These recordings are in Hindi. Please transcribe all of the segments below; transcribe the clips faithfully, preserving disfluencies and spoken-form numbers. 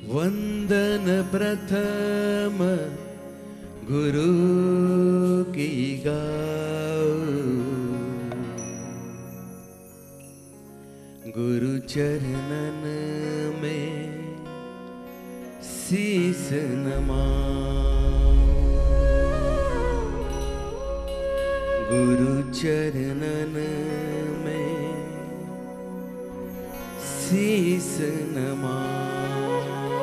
वंदन प्रथम गुरु की गाओ, गुरु चरणन में शीस नमाओ, गुरु चरणन में शीस नमाओ।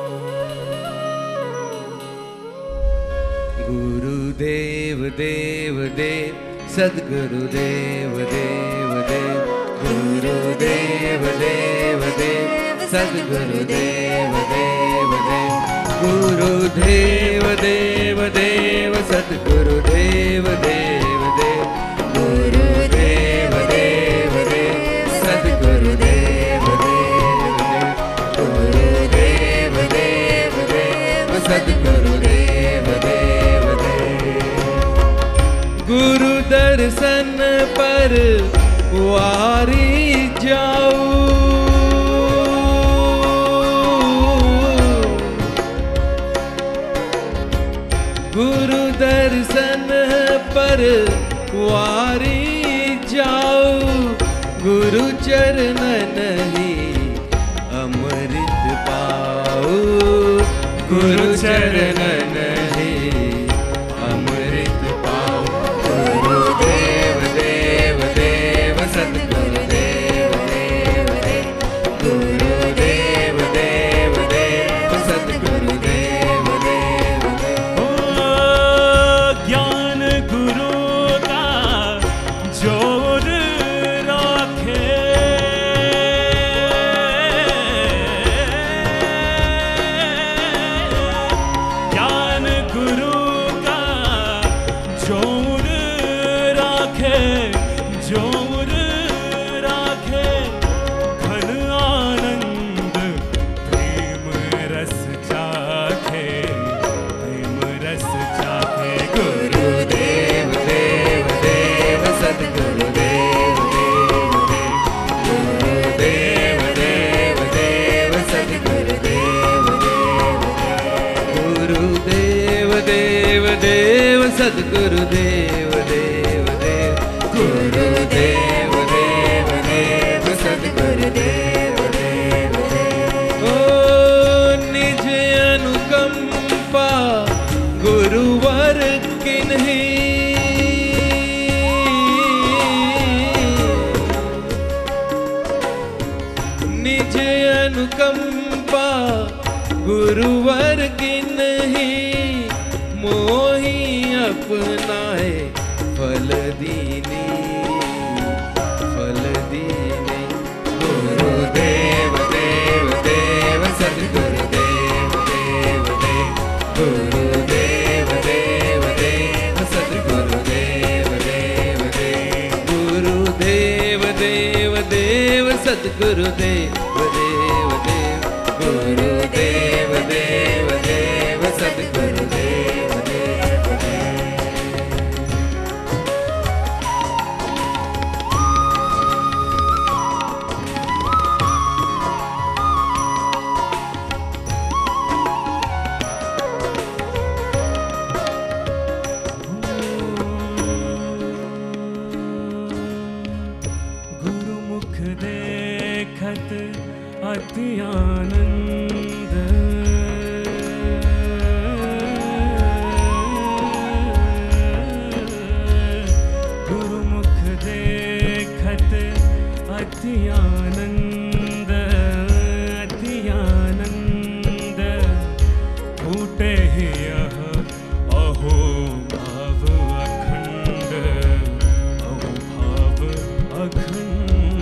गुरुदेव देव देव सद्गुरुदेव देव देव, गुरुदेव देव देव सद्गुरुदेव देव देव, गुरुदेव देव देव सद्गुरुदेव देव देव, गुरुदेव देव देव सद्गुरुदेव देव देव, गुरुदेव देव देव सद्गुरुदेव देव देव। गुरु दर्शन पर वारी जाऊं, गुरु दर्शन पर वारी जाऊं, गुरु चरणन ही अमृत पाऊं, गुरु चरणन ही अमृत पाऊं। गुरुदेव देव देव सद्गुरुदेव देव देव, गुरुदेव देव देव सद्गुरुदेव देव देव। ओ ज्ञान गुरु का जोर राखे, ज्ञान गुरु का जोर राखे, जोर राखे, घन आनंद प्रेम रस चाखे, प्रेम रस चाखे। गुरुदेव देव देव सद्गुरुदेव देव देव, गुरुदेव देव देव सद्गुरुदेव देव देव, गुरुदेव देव देव सद्गुरुदेव देव देव, गुरुदेव देव देव सद्गुरुदेव देव देव। ओ निज अनुकंपा गुरुवर किन्हीं, निज अनुकंपा गुरुवर किन्हीं, मोही अपनाए फल दीनी, फल दीनी। गुरुदेव देव देव सद्गुरुदेव देव देव, गुरुदेव देव देव सद्गुरुदेव देव देव, गुरुदेव देव देव सद्गुरुदेव देव देव, गुरुदेव देव देव सद्गुरुदेव देव देव। गुरुमुख देखत अति आनंद, गुरुमुख देखत अति आनंद, अति आनंद, फूटे ही यह अहो भाव अखंड, अहो भाव अखंड।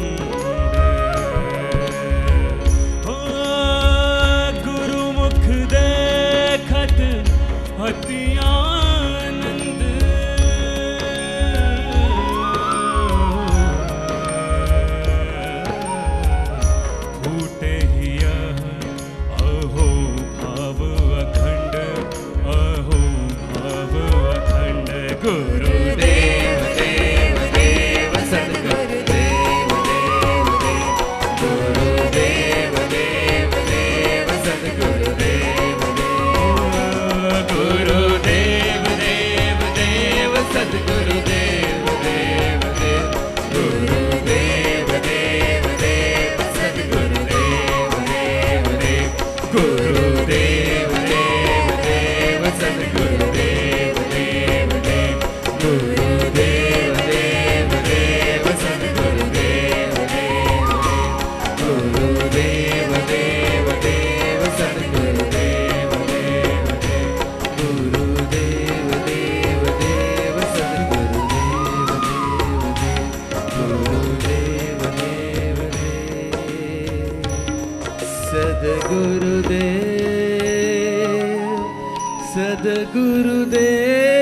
ओ गुरुमुख देखत अति आनंद, सद्गुरुदेव सद्गुरुदेव